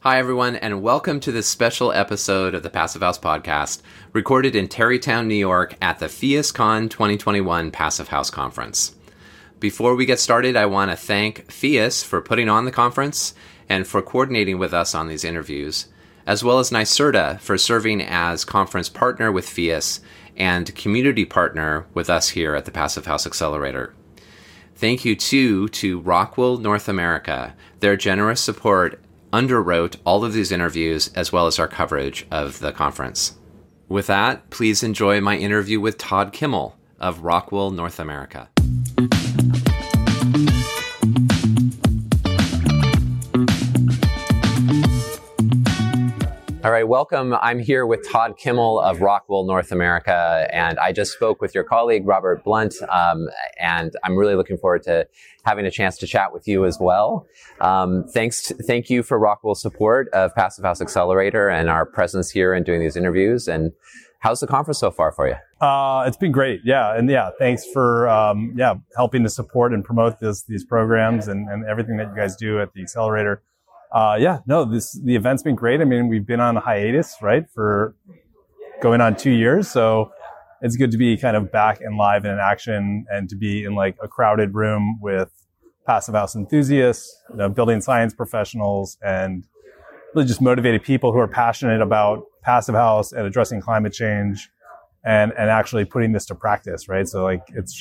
Hi, everyone, and welcome to this special episode of the Passive House Podcast, recorded in Tarrytown, New York at the FIASCon 2021 Passive House Conference. Before we get started, I want to thank FIAS for putting on the conference and for coordinating with us on these interviews, as well as NYSERDA for serving as conference partner with FIAS and community partner with us here at the Passive House Accelerator. Thank you, too, to Rockwool North America. Their generous support underwrote all of these interviews as well as our coverage of the conference. With that, please enjoy my interview with Todd Kimmel of Rockwool North America. All right, welcome. I'm here with Todd Kimmel of Rockwool North America, and I just spoke with your colleague, Robert Blunt, and I'm really looking forward to having a chance to chat with you as well. Thank you for Rockwool's support of Passive House Accelerator and our presence here and doing these interviews. And how's the conference so far for you? It's been great. Thanks for helping to support and promote these programs and everything that you guys do at the Accelerator. The event's been great. I mean, we've been on a hiatus, right, for going on 2 years. So it's good to be kind of back and live and in action and to be in like a crowded room with passive house enthusiasts, building science professionals, and really just motivated people who are passionate about passive house and addressing climate change and actually putting this to practice, right? So like, it's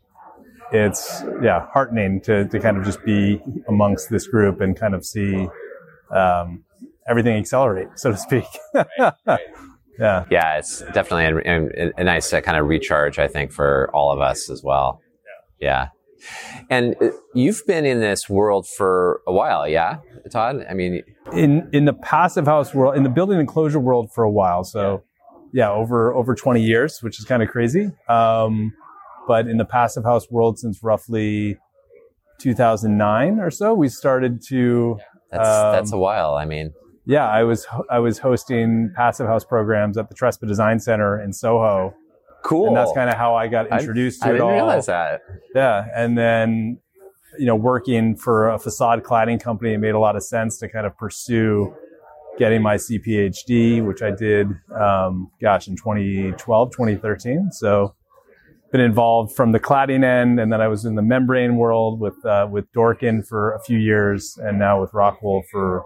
heartening to kind of just be amongst this group and kind of see everything accelerate, so to speak. Right. Yeah, it's definitely a nice kind of recharge, I think, for all of us as well. Yeah. And you've been in this world for a while, yeah, Todd? I mean, in the passive house world, in the building enclosure world for a while. So over 20 years, which is kind of crazy. But in the passive house world, since roughly 2009 or so, we started to. That's a while. I mean, yeah, I was hosting passive house programs at the Trespa Design Center in Soho. Cool. And that's kind of how I got introduced to it all. I didn't realize that. Yeah, and then working for a facade cladding company, it made a lot of sense to kind of pursue getting my CPhD, which I did, in 2012, 2013. So. Been involved from the cladding end, and then I was in the membrane world with Dorkin for a few years, and now with Rockwool for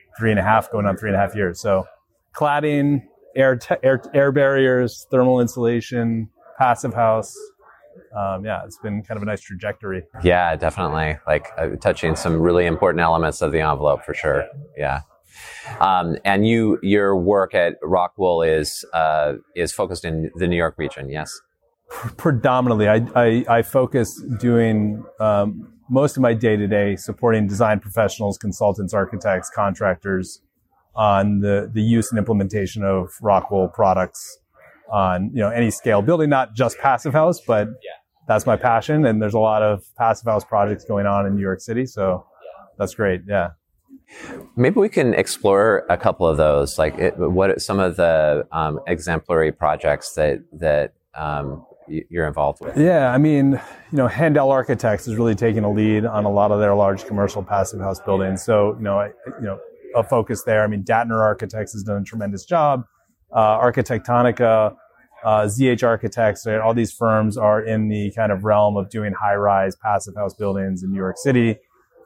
3.5 years. So cladding, air barriers, thermal insulation, passive house. It's been kind of a nice trajectory. Yeah, definitely. Like touching some really important elements of the envelope for sure. Yeah. And your work at Rockwool is focused in the New York region, yes? Predominantly, I focus doing most of my day-to-day supporting design professionals, consultants, architects, contractors on the use and implementation of Rockwool products on any scale building, not just passive house, but that's my passion. And there's a lot of passive house projects going on in New York City, so that's great. Yeah. Maybe we can explore a couple of those. Like, what are some of the exemplary projects that you're involved with? Yeah, I mean, Handel Architects is really taking a lead on a lot of their large commercial passive house buildings. So, a focus there. I mean, Datner Architects has done a tremendous job. Architectonica, ZH Architects, all these firms are in the kind of realm of doing high-rise passive house buildings in New York City.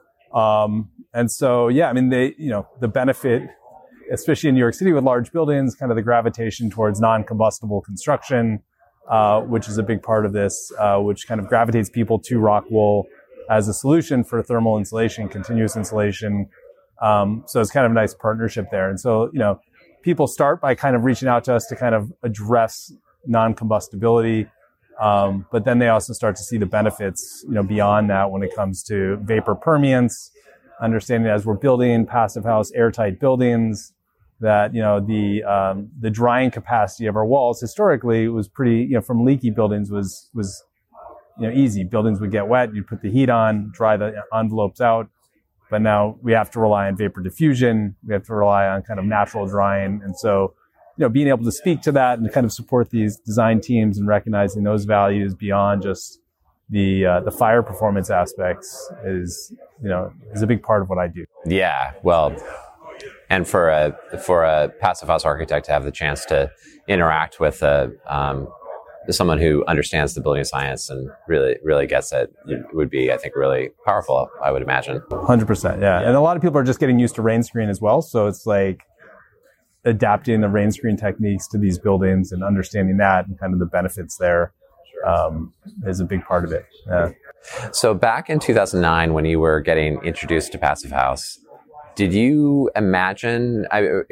And so, I mean, the benefit, especially in New York City with large buildings, kind of the gravitation towards non-combustible construction, which is a big part of this, which kind of gravitates people to Rockwool as a solution for thermal insulation, continuous insulation. So it's kind of a nice partnership there. And so, people start by kind of reaching out to us to kind of address non-combustibility. But then they also start to see the benefits, beyond that when it comes to vapor permeance, understanding as we're building passive house airtight buildings, that the drying capacity of our walls historically was pretty, from leaky buildings was easy. Buildings would get wet, you'd put the heat on, dry the envelopes out. But now we have to rely on vapor diffusion. We have to rely on kind of natural drying. And so, being able to speak to that and kind of support these design teams and recognizing those values beyond just the fire performance aspects is a big part of what I do. Yeah, well, and for a passive house architect to have the chance to interact with someone who understands the building science and really gets it would be, I think, really powerful, I would imagine. 100%, yeah. And a lot of people are just getting used to rain screen as well. So it's like adapting the rain screen techniques to these buildings and understanding that and kind of the benefits there is a big part of it. Yeah. So back in 2009, when you were getting introduced to Passive House, did you imagine,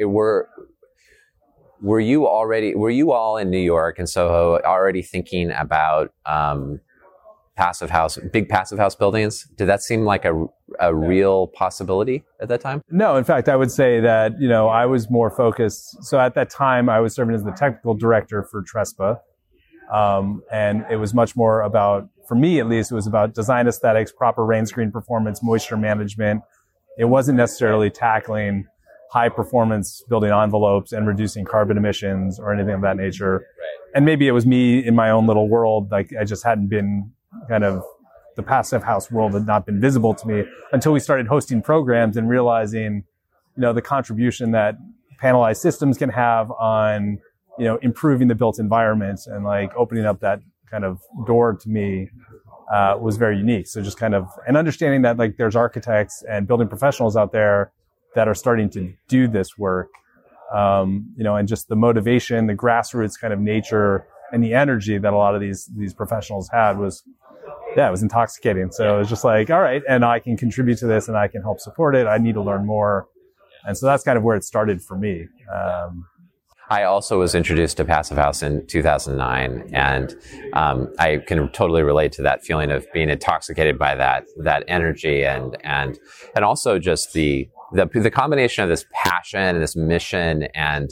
were you all in New York and Soho already thinking about big passive house buildings? Did that seem like a real possibility at that time? No, in fact, I would say that, I was more focused. So at that time, I was serving as the technical director for Trespa. And it was much more about, for me at least, it was about design aesthetics, proper rain screen performance, moisture management. It wasn't necessarily tackling high performance building envelopes and reducing carbon emissions or anything of that nature. Right. And maybe it was me in my own little world. Like I just hadn't been kind of, the passive house world had not been visible to me until we started hosting programs and realizing, the contribution that panelized systems can have on, improving the built environment and like opening up that kind of door to me was very unique. So just kind of, and understanding that like there's architects and building professionals out there that are starting to do this work, and just the motivation, the grassroots kind of nature and the energy that a lot of these professionals had was intoxicating. So it was just like, all right, and I can contribute to this and I can help support it. I need to learn more. And so that's kind of where it started for me. I also was introduced to Passive House in 2009, and I can totally relate to that feeling of being intoxicated by that energy and also just the combination of this passion and this mission and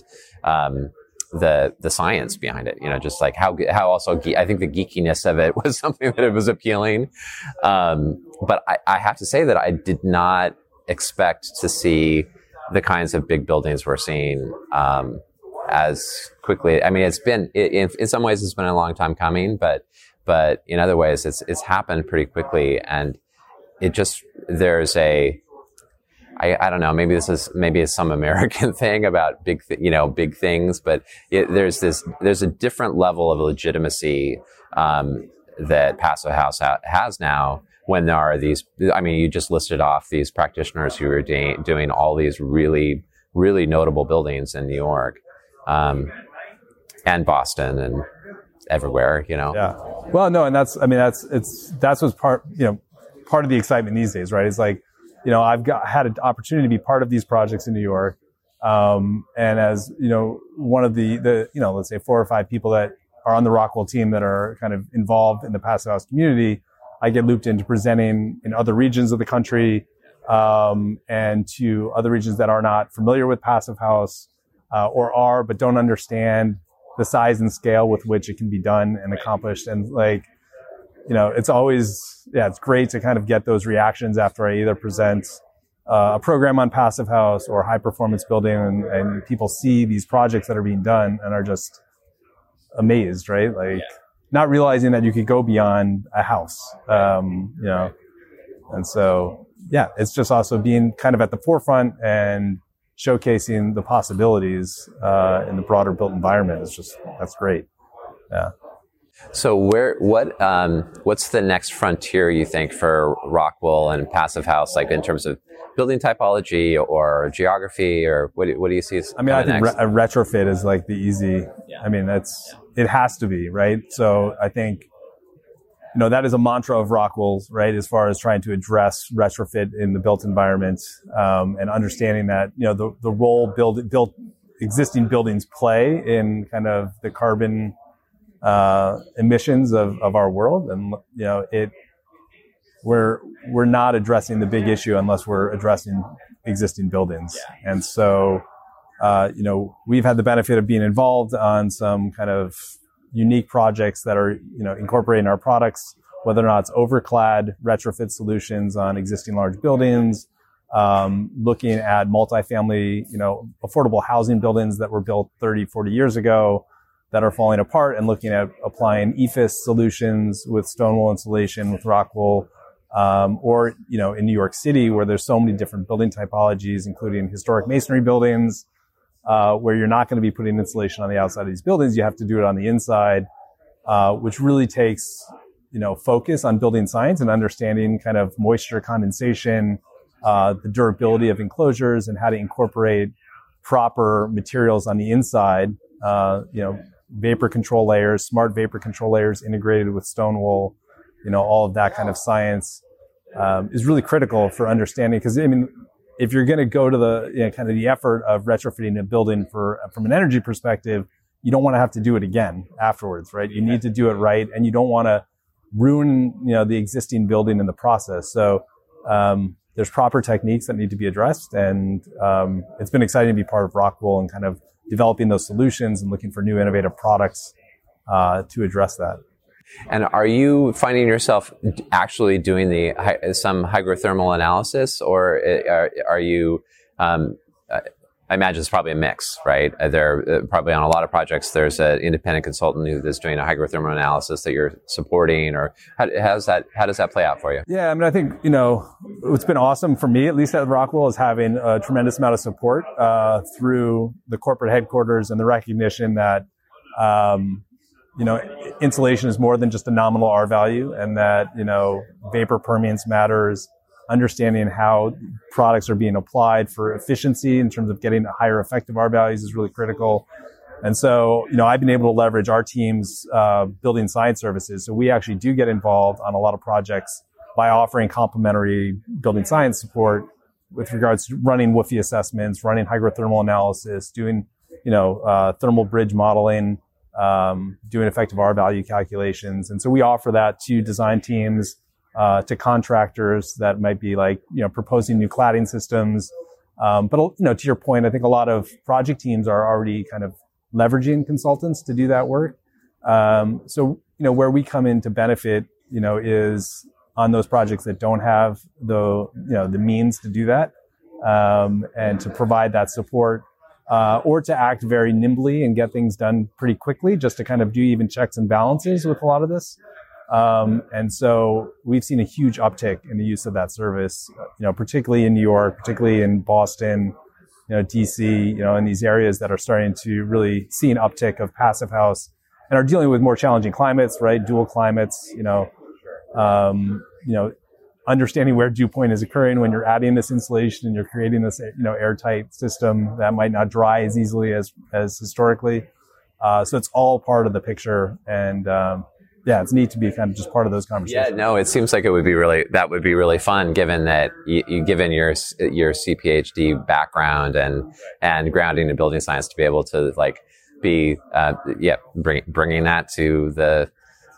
the science behind it. Just like how also I think the geekiness of it was something that it was appealing. But I have to say that I did not expect to see the kinds of big buildings we're seeing as quickly. I mean, it's been in some ways it's been a long time coming, but in other ways it's happened pretty quickly, and it just there's I don't know. Maybe it's some American thing about big things, but there's a different level of legitimacy that Passive House has now. When there are these, I mean, you just listed off these practitioners who are doing all these really, really notable buildings in New York, and Boston and everywhere. Yeah. Well, no, and that's what's part of the excitement these days, right? It's like, I've had an opportunity to be part of these projects in New York. And as, one of the let's say 4 or 5 people that are on the Rockwell team that are kind of involved in the Passive House community, I get looped into presenting in other regions of the country, and to other regions that are not familiar with Passive House, or are, but don't understand the size and scale with which it can be done and accomplished. And like, it's always, it's great to kind of get those reactions after I either present a program on Passive House or high performance building, and people see these projects that are being done and are just amazed, right? Like not realizing that you could go beyond a house, and so, it's just also being kind of at the forefront and showcasing the possibilities in the broader built environment that's great. Yeah. So what's the next frontier you think for Rockwell and Passive House, like in terms of building typology or geography, or what do you see? I think a retrofit is like the easy. Yeah. I mean, it has to be, right? So I think that is a mantra of Rockwell's, right? As far as trying to address retrofit in the built environment, and understanding that, the role built existing buildings play in kind of the carbon, emissions of our world. And, we're not addressing the big issue unless we're addressing existing buildings. Yeah. And so, we've had the benefit of being involved on some kind of unique projects that are, incorporating our products, whether or not it's overclad retrofit solutions on existing large buildings, looking at multifamily, affordable housing buildings that were built 30, 40 years ago that are falling apart, and looking at applying EFIS solutions with stone wool insulation with Rockwell, or, in New York City, where there's so many different building typologies, including historic masonry buildings, where you're not going to be putting insulation on the outside of these buildings. You have to do it on the inside, which really takes, focus on building science and understanding kind of moisture condensation, the durability of enclosures, and how to incorporate proper materials on the inside, vapor control layers, smart vapor control layers integrated with stone wool, all of that kind of science is really critical for understanding. Because, if you're going to go to the kind of the effort of retrofitting a building from an energy perspective, you don't want to have to do it again afterwards, right? You need to do it right, and you don't want to ruin, the existing building in the process. So there's proper techniques that need to be addressed, and it's been exciting to be part of Rockwool and kind of developing those solutions and looking for new innovative products to address that. And are you finding yourself actually doing some hygrothermal analysis, or are you? I imagine it's probably a mix, right? There probably on a lot of projects, there's an independent consultant who is doing a hygrothermal analysis that you're supporting, or how does that play out for you? Yeah, I think, what's been awesome for me, at least at Rockwool, is having a tremendous amount of support through the corporate headquarters and the recognition that, insulation is more than just a nominal R value, and that, vapor permeance matters. Understanding how products are being applied for efficiency in terms of getting higher effective R values is really critical. And so, I've been able to leverage our team's building science services. So we actually do get involved on a lot of projects by offering complementary building science support with regards to running WFE assessments, running hygrothermal analysis, doing, thermal bridge modeling, doing effective R value calculations. And so we offer that to design teams, to contractors that might be proposing new cladding systems. But, to your point, I think a lot of project teams are already kind of leveraging consultants to do that work. So, where we come in to benefit, is on those projects that don't have the means to do that, and to provide that support, or to act very nimbly and get things done pretty quickly, just to kind of do even checks and balances with a lot of this. And so we've seen a huge uptick in the use of that service, particularly in New York, particularly in Boston, DC, in these areas that are starting to really see an uptick of passive house and are dealing with more challenging climates, right? Dual climates, understanding where dew point is occurring when you're adding this insulation and you're creating this, airtight system that might not dry as easily as historically. So it's all part of the picture, and, yeah, it's neat to be kind of just part of those conversations. Yeah, no, it seems like that would be really fun, given that given your CPhD background and grounding in building science, to be able to bringing that to the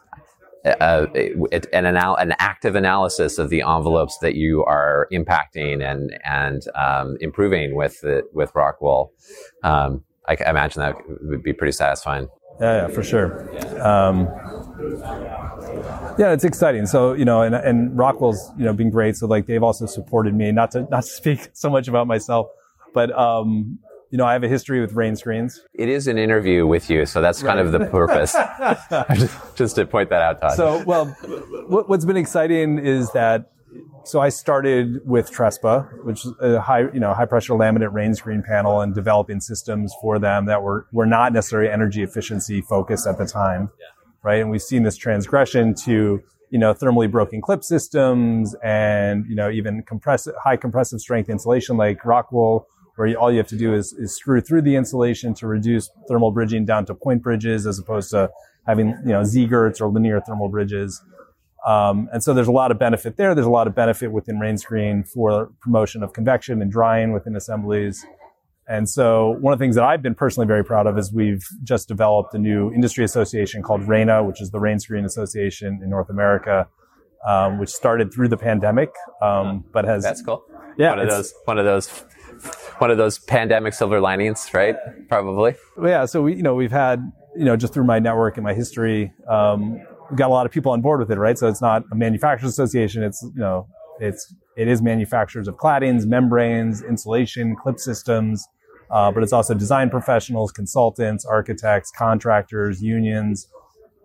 an active analysis of the envelopes that you are impacting and improving with Rockwool. I imagine that would be pretty satisfying. Yeah, for sure. Yeah, it's exciting. So, and Rockwool's, been great. So they've also supported me, not to speak so much about myself, but, I have a history with Rain Screens. It is an interview with you, so that's kind of the purpose. Just to point that out, Todd. So, well, what's been exciting is that, so I started with Trespa, which is a high pressure laminate rain screen panel, and developing systems for them that were not necessarily energy efficiency focused at the time, right? And we've seen this transgression to, thermally broken clip systems and, even high compressive strength insulation like Rockwool, where all you have to do is screw through the insulation to reduce thermal bridging down to point bridges, as opposed to having, Z-girts or linear thermal bridges. And so there's a lot of benefit there. There's a lot of benefit within rain screen for promotion of convection and drying within assemblies. And so one of the things that I've been personally very proud of is we've just developed a new industry association called RAINA, which is the Rain Screen Association in North America, which started through the pandemic, but has... That's cool. Yeah. One of those pandemic silver linings, right? Probably. Yeah. So we've had, just through my network and my history, we've got a lot of people on board with it, right? So it's not a manufacturers association. It's, it is manufacturers of claddings, membranes, insulation, clip systems, but it's also design professionals, consultants, architects, contractors, unions,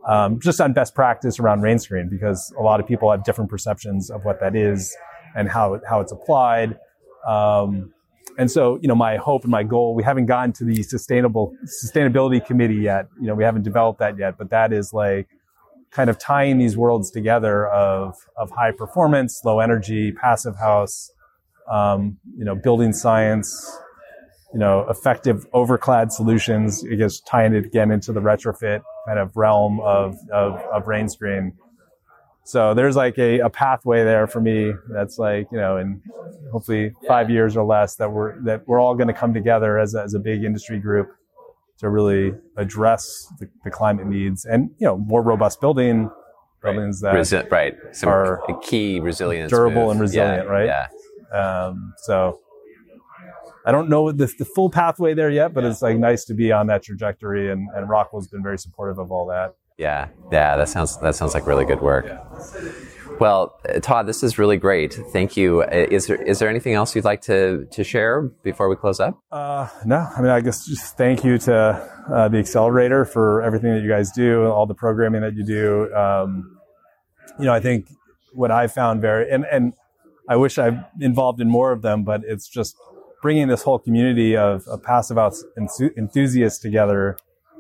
just on best practice around rain screen, because a lot of people have different perceptions of what that is and how it's applied. And so, my hope and my goal, we haven't gotten to the sustainability committee yet. We haven't developed that yet, but that is like kind of tying these worlds together of high performance, low energy, passive house, building science, effective overclad solutions, I guess tying it again into the retrofit kind of realm of rain screen. So there's like a pathway there for me that's like, in hopefully 5 years or less that we're all going to come together as a big industry group to really address the climate needs and, more robust buildings that right. Some are key resilience, durable and resilient, right? Yeah. So I don't know the full pathway there yet, but it's like nice to be on that trajectory, and Rockwell's been very supportive of all that. Yeah. That sounds like really good work. Yeah. Well, Todd, this is really great. Thank you. Is there anything else you'd like to share before we close up? No. I mean, I guess just thank you to the Accelerator for everything that you guys do, all the programming that you do. I think what I found and I wish I'm involved in more of them, but it's just bringing this whole community of passive house enthusiasts together.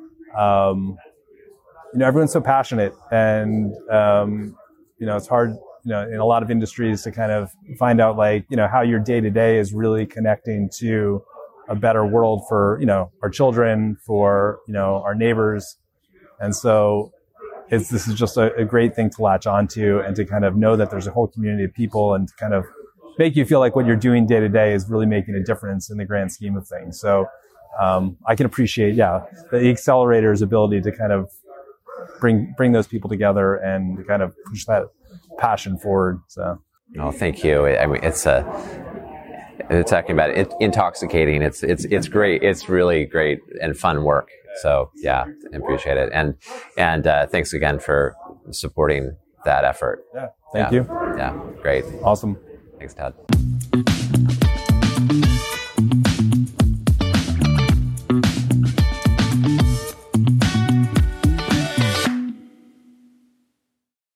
Everyone's so passionate, and it's hard, in a lot of industries to kind of find out how your day to day is really connecting to a better world for, our children, for, our neighbors. And so this is just a great thing to latch onto, and to kind of know that there's a whole community of people, and to kind of make you feel like what you're doing day to day is really making a difference in the grand scheme of things. So, I can appreciate, the Accelerator's ability to kind of bring those people together and kind of push that passion forward. So, thank you. I mean, it's talking about it, intoxicating. It's great. It's really great and fun work. So I appreciate it. And thanks again for supporting that effort. Thank you. Yeah, great. Awesome. Thanks, Todd.